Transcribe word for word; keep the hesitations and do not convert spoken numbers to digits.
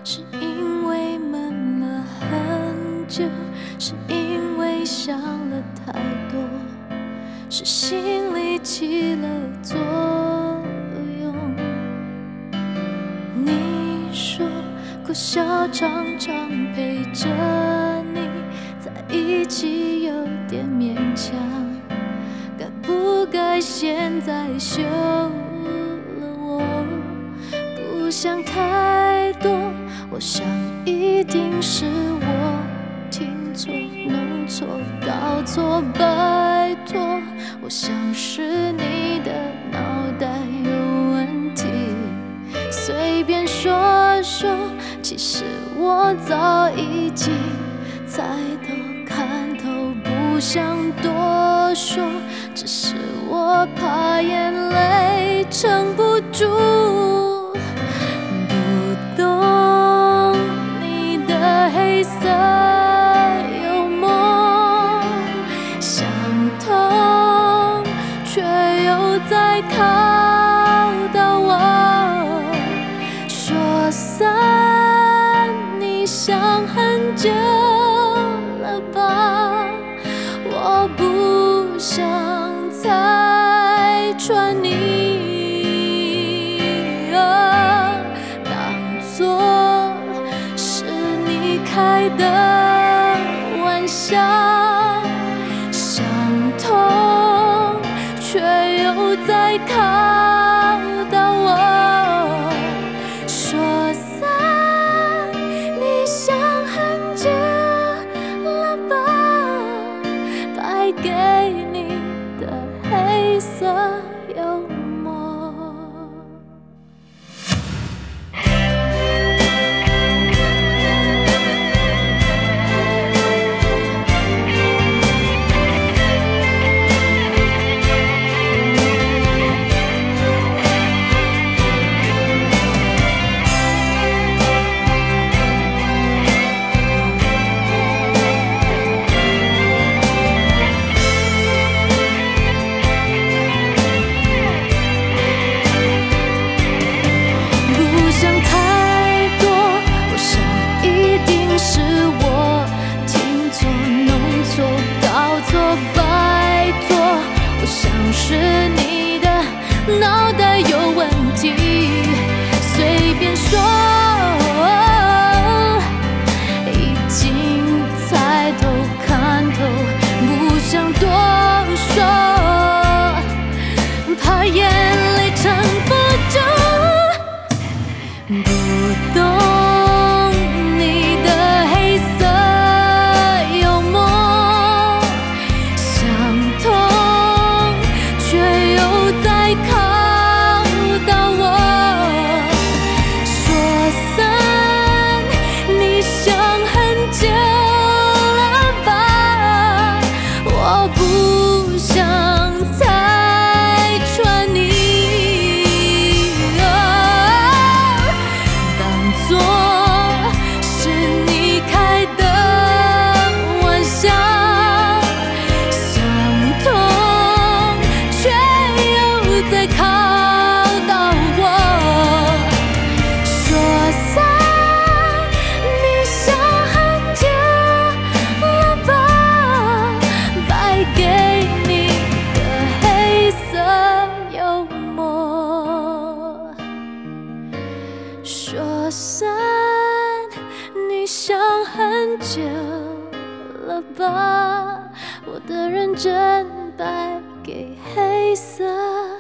是因为闷了很久，是因为想了太多，是心里起了作用。你说过笑常常陪着你在一起有点勉强，该不该现在休了我？不想太多，我想一定是我听错、弄错、搞错，拜托，我想是你的脑袋有问题。随便说说，其实我早已经猜透看透，不想多说，只是我怕眼泪撑不住。不懂你的黑色幽默，想通却又在考到我，说散你想很久了吧，我不想拆穿你，当作是你开的玩笑，想通却又在考到我，说散你想很久了吧，败给你的黑色幽默。是你的脑袋有问题，随便说，已经猜透看透，不想多说，怕眼泪撑不住。不懂你的黑色幽默，想通在考到我，说散你想很久了吧，我不想拆穿你，当作是你开的玩笑，在考到我，说散你想很久了吧，败给你的黑色幽默，说散你想很久了吧，我的认真败给黑色